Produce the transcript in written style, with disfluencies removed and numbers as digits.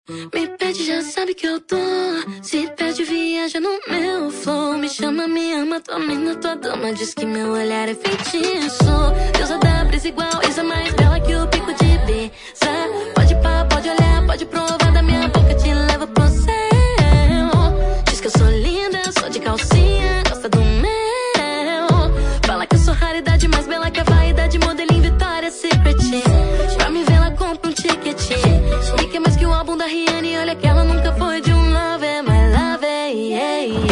Me pede, já sabe que eu tô. Se pede, viaja no meu flow. Me chama, me ama, tua mina, tua dama. Diz que meu olhar é feitiço. Deusa da brisa igual, isa mais bela que o pico de Ibiza. Pode pá, pode olhar, pode provar da minha boca, te leva pro céu. Diz que eu sou linda, sou de calcinha, gosta do mel. Fala que eu sou raridade, mais bela que a vaidade, modelinho Victoria's Secret. Pra me ver, ela compra um ticket. E que é mais que o álbum da Rihanna, olha que ela nunca foi de um love, my love, yeah, yeah.